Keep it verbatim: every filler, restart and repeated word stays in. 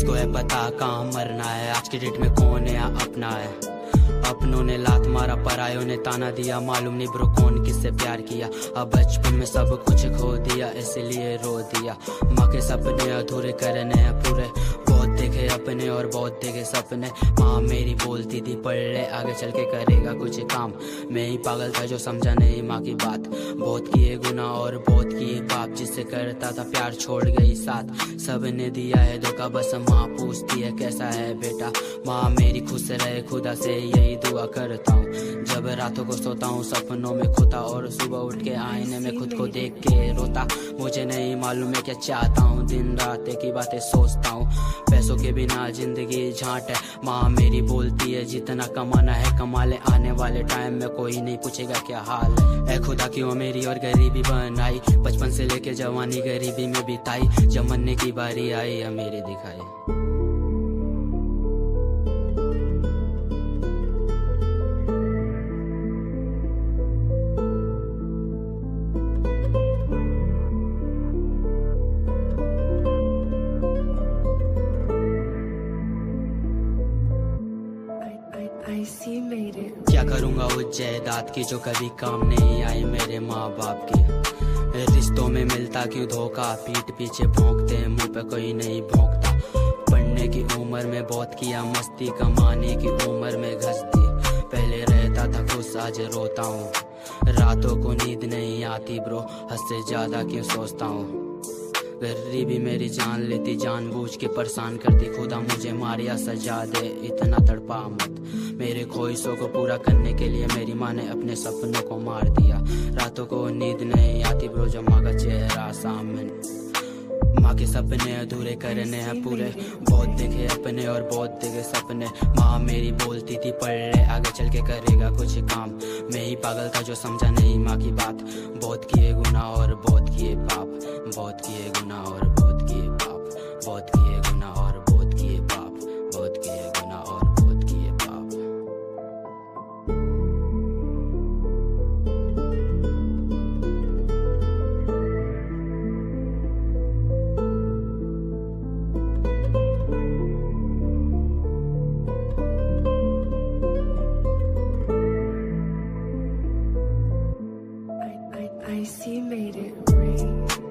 किसको है पता कहाँ मरना है, आज की डेट में कौन है अपना है। अपनों ने लात मारा, परायों ने ताना दिया, मालूम नहीं ब्रो कौन किससे प्यार किया। अब बचपन में सब कुछ खो दिया, इसलिए रो दिया। माँ के सपने अधूरे करने हैं पूरे, बहुत देखे अपने और बहुत देखे सपने। माँ मेरी बोलती थी पढ़ ले आगे चल के करेगा कुछ काम। मैं ही पागल था जो समझा नहीं माँ की बात, बहुत किए गुनाह और बहुत किए पाप। जिससे करता था प्यार छोड़ गई साथ, सबने दिया है धोखा बस माँ पूछती है कैसा है बेटा। माँ मेरी खुश रहे खुदा से यही दुआ करता हूँ। जब रातों को सोता हूँ सपनों में खोता, और सुबह उठ के आईने में खुद को देख के रोता। मुझे नहीं मालूम मैं क्या चाहता हूँ, दिन रात एक ही बातें सोचता हूँ। पैसों के बिना जिंदगी झांट है, माँ मेरी बोलती है जितना कमाना है कमा ले, आने वाले टाइम में कोई नहीं पूछेगा क्या हाल है। ऐ खुदा क्यों मेरी और गरीबी बनाई, बचपन से लेके जवानी गरीबी में बिताई। जब मरने की बारी आई अब मेरी दिखाई। क्या करूँगा उस जायदाद की जो कभी काम नहीं आई मेरे माँ बाप की। रिश्तों में मिलता क्यों धोखा, पीठ पीछे भौंकते हैं मुंह पे कोई नहीं भौंकता। पढ़ने की उम्र में बहुत किया मस्ती, कमाने की उम्र में घस दी। पहले रहता था खुश आज रोता हूँ, रातों को नींद नहीं आती ब्रो, हद से ज्यादा क्यों सोचता हूँ। गरीबी मेरी जान लेती, जानबूझ के परेशान करती। खुदा मुझे मार या सजा दे, इतना तड़पा मत। मेरे ख्वाहिशों को पूरा करने के लिए मेरी माँ ने अपने सपनों को मार दिया। रातों को नींद नहीं आती ब्रो जब माँ का चेहरा सामने। माँ के सपने अधूरे करने हैं पूरे, बहुत देखे अपने और बहुत देखे सपने। माँ मेरी बोलती थी पढ़ ले आगे चल के करेगा कुछ काम। मैं ही पागल था जो समझा नहीं माँ की बात, बहुत किए गुनाह और बहुत किए पाप। बहुत किए गुनाह और बहुत किए पाप, बहुत किए गुनाह और बहुत किए पाप, बहुत किए गुनाह और बहुत किए पाप। I, I, I see made it rain.